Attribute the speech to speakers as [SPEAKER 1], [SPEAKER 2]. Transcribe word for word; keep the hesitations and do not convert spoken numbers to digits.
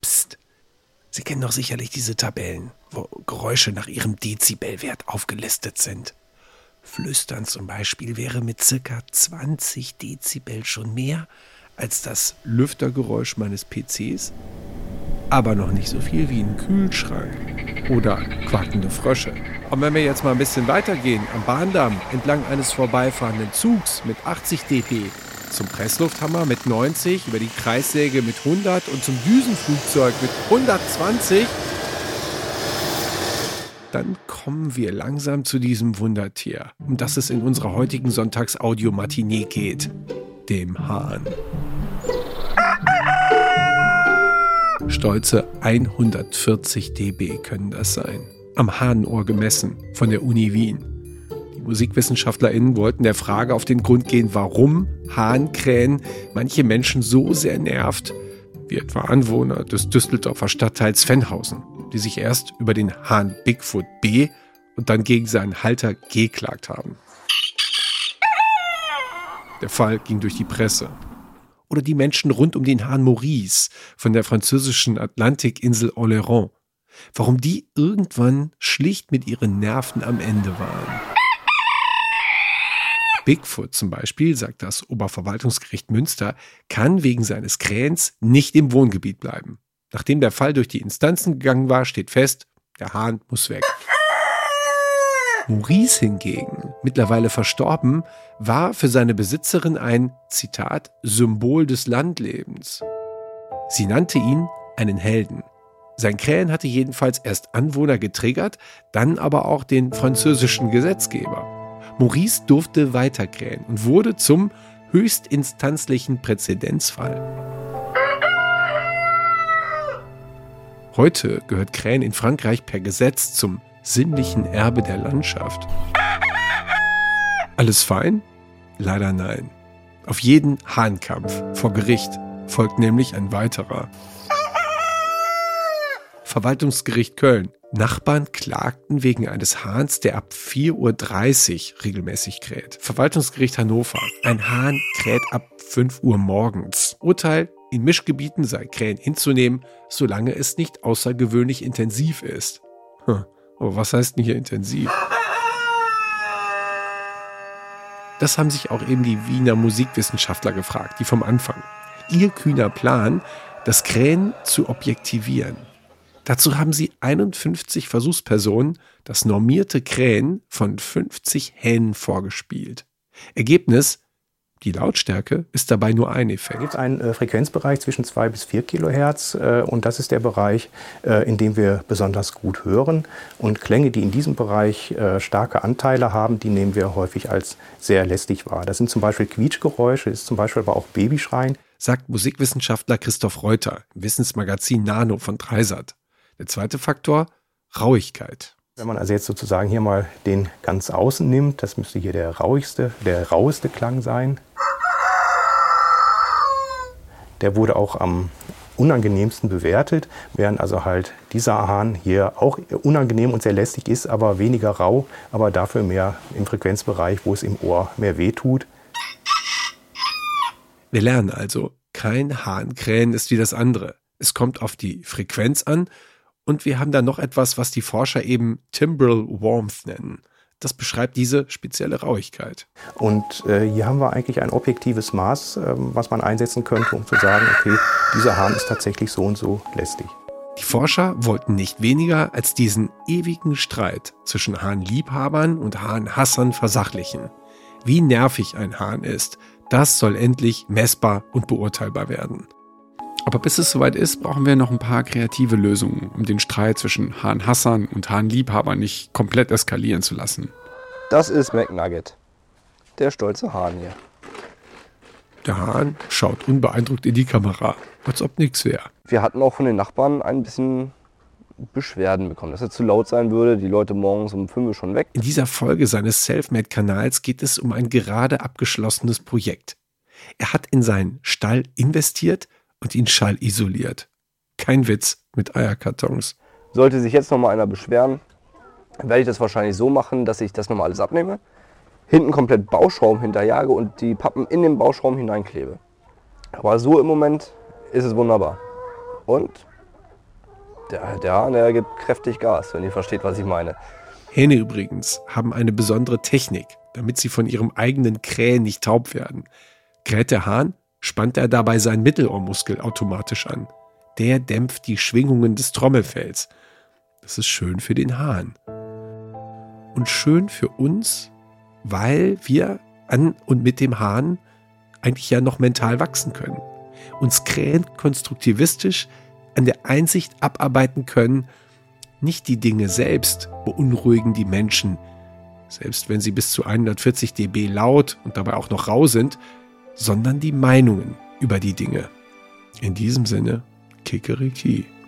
[SPEAKER 1] Psst. Sie kennen doch sicherlich diese Tabellen, wo Geräusche nach ihrem Dezibelwert aufgelistet sind. Flüstern zum Beispiel wäre mit circa zwanzig Dezibel schon mehr als das Lüftergeräusch meines P Cs, aber noch nicht so viel wie ein Kühlschrank oder quakende Frösche. Und wenn wir jetzt mal ein bisschen weitergehen, am Bahndamm entlang eines vorbeifahrenden Zugs mit achtzig dB, zum Presslufthammer mit neunzig, über die Kreissäge mit hundert und zum Düsenflugzeug mit hundertzwanzig, dann kommen wir langsam zu diesem Wundertier, um das es in unserer heutigen Sonntags-Audio-Matinee geht, dem Hahn. Stolze hundertvierzig dB können das sein, am Hahnenohr gemessen, von der Uni Wien. Die MusikwissenschaftlerInnen wollten der Frage auf den Grund gehen, warum Hahnkrähen manche Menschen so sehr nervt, wie etwa Anwohner des Düsseldorfer Stadtteils Venhausen, die sich erst über den Hahn Bigfoot B und dann gegen seinen Halter G geklagt haben. Der Fall ging durch die Presse. Oder die Menschen rund um den Hahn Maurice von der französischen Atlantikinsel Oléron. Warum die irgendwann schlicht mit ihren Nerven am Ende waren. Bigfoot zum Beispiel, sagt das Oberverwaltungsgericht Münster, kann wegen seines Krähens nicht im Wohngebiet bleiben. Nachdem der Fall durch die Instanzen gegangen war, steht fest, der Hahn muss weg. Maurice hingegen, mittlerweile verstorben, war für seine Besitzerin ein, Zitat, Symbol des Landlebens. Sie nannte ihn einen Helden. Sein Krähen hatte jedenfalls erst Anwohner getriggert, dann aber auch den französischen Gesetzgeber. Maurice durfte weiterkrähen und wurde zum höchstinstanzlichen Präzedenzfall. Heute gehört Krähen in Frankreich per Gesetz zum sinnlichen Erbe der Landschaft. Alles fein? Leider nein. Auf jeden Hahnkampf vor Gericht folgt nämlich ein weiterer. Verwaltungsgericht Köln. Nachbarn klagten wegen eines Hahns, der ab vier Uhr dreißig regelmäßig kräht. Verwaltungsgericht Hannover. Ein Hahn kräht ab fünf Uhr morgens. Urteil: In Mischgebieten sei Krähen hinzunehmen, solange es nicht außergewöhnlich intensiv ist. Hm, aber was heißt denn hier intensiv? Das haben sich auch eben die Wiener Musikwissenschaftler gefragt, die vom Anfang. Ihr kühner Plan, das Krähen zu objektivieren. Dazu haben sie einundfünfzig Versuchspersonen das normierte Krähen von fünfzig Hähnen vorgespielt. Ergebnis: Die Lautstärke ist dabei nur ein Effekt.
[SPEAKER 2] Es gibt einen äh, Frequenzbereich zwischen zwei bis vier Kilohertz äh, und das ist der Bereich, äh, in dem wir besonders gut hören. Und Klänge, die in diesem Bereich äh, starke Anteile haben, die nehmen wir häufig als sehr lästig wahr. Das sind zum Beispiel Quietschgeräusche, ist zum Beispiel aber auch Babyschreien.
[SPEAKER 1] Sagt Musikwissenschaftler Christoph Reuter im Wissensmagazin Nano von Dreisat. Der zweite Faktor: Rauigkeit.
[SPEAKER 2] Wenn man also jetzt sozusagen hier mal den ganz außen nimmt, das müsste hier der rauigste, der raueste Klang sein. Der wurde auch am unangenehmsten bewertet, während also halt dieser Hahn hier auch unangenehm und sehr lästig ist, aber weniger rau, aber dafür mehr im Frequenzbereich, wo es im Ohr mehr wehtut.
[SPEAKER 1] Wir lernen also, kein Hahnkrähen ist wie das andere. Es kommt auf die Frequenz an und wir haben da noch etwas, was die Forscher eben Timbral Warmth nennen. Das beschreibt diese spezielle Rauigkeit.
[SPEAKER 2] Und äh, hier haben wir eigentlich ein objektives Maß, äh, was man einsetzen könnte, um zu sagen, okay, dieser Hahn ist tatsächlich so und so lästig.
[SPEAKER 1] Die Forscher wollten nicht weniger als diesen ewigen Streit zwischen Hahnliebhabern und Hahnhassern versachlichen. Wie nervig ein Hahn ist, das soll endlich messbar und beurteilbar werden.
[SPEAKER 3] Aber bis es soweit ist, brauchen wir noch ein paar kreative Lösungen, um den Streit zwischen Hahnhassern und Hahnliebhabern nicht komplett eskalieren zu lassen.
[SPEAKER 4] Das ist McNugget, der stolze Hahn hier.
[SPEAKER 1] Der Hahn schaut unbeeindruckt in die Kamera, als ob nichts wäre.
[SPEAKER 4] Wir hatten auch von den Nachbarn ein bisschen Beschwerden bekommen, dass er zu laut sein würde, die Leute morgens um fünf Uhr schon weg.
[SPEAKER 1] In dieser Folge seines Selfmade-Kanals geht es um ein gerade abgeschlossenes Projekt. Er hat in seinen Stall investiert und ihn schallisoliert. Kein Witz mit Eierkartons.
[SPEAKER 4] Sollte sich jetzt noch mal einer beschweren, werde ich das wahrscheinlich so machen, dass ich das nochmal alles abnehme, hinten komplett Bauschaum hinterjage und die Pappen in den Bauschaum hineinklebe. Aber so im Moment ist es wunderbar. Und Der, der Hahn, der gibt kräftig Gas, wenn ihr versteht, was ich meine.
[SPEAKER 1] Hähne übrigens haben eine besondere Technik, damit sie von ihrem eigenen Krähen nicht taub werden. Kräht der Hahn, spannt er dabei seinen Mittelohrmuskel automatisch an. Der dämpft die Schwingungen des Trommelfells. Das ist schön für den Hahn. Und schön für uns, weil wir an und mit dem Hahn eigentlich ja noch mental wachsen können. Uns Krähen konstruktivistisch an der Einsicht abarbeiten können, nicht die Dinge selbst beunruhigen die Menschen, selbst wenn sie bis zu hundertvierzig Dezibel laut und dabei auch noch rau sind, sondern die Meinungen über die Dinge. In diesem Sinne, Kikeriki.